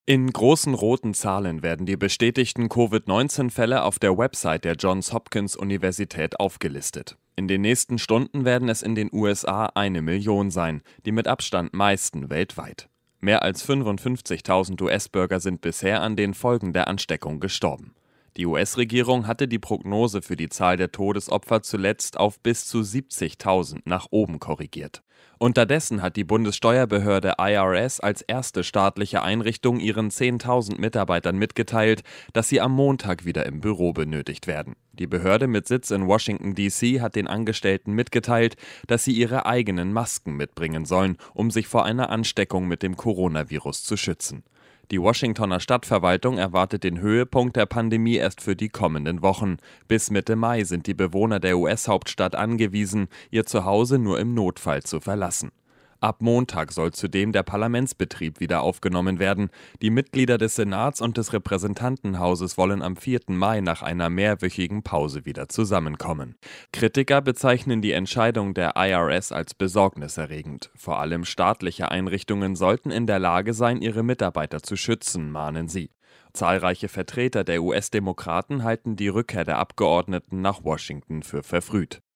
In großen roten Zahlen werden die bestätigten Covid-19-Fälle auf der Website der Johns Hopkins Universität aufgelistet. In den nächsten Stunden werden es in den USA 1 Million sein, die mit Abstand meisten weltweit. Mehr als 55.000 US-Bürger sind bisher an den Folgen der Ansteckung gestorben. Die US-Regierung hatte die Prognose für die Zahl der Todesopfer zuletzt auf bis zu 70.000 nach oben korrigiert. Unterdessen hat die Bundessteuerbehörde IRS als erste staatliche Einrichtung ihren 10.000 Mitarbeitern mitgeteilt, dass sie am Montag wieder im Büro benötigt werden. Die Behörde mit Sitz in Washington, D.C. hat den Angestellten mitgeteilt, dass sie ihre eigenen Masken mitbringen sollen, um sich vor einer Ansteckung mit dem Coronavirus zu schützen. Die Washingtoner Stadtverwaltung erwartet den Höhepunkt der Pandemie erst für die kommenden Wochen. Bis Mitte Mai sind die Bewohner der US-Hauptstadt angewiesen, ihr Zuhause nur im Notfall zu verlassen. Ab Montag soll zudem der Parlamentsbetrieb wieder aufgenommen werden. Die Mitglieder des Senats und des Repräsentantenhauses wollen am 4. Mai nach einer mehrwöchigen Pause wieder zusammenkommen. Kritiker bezeichnen die Entscheidung der IRS als besorgniserregend. Vor allem staatliche Einrichtungen sollten in der Lage sein, ihre Mitarbeiter zu schützen, mahnen sie. Zahlreiche Vertreter der US-Demokraten halten die Rückkehr der Abgeordneten nach Washington für verfrüht.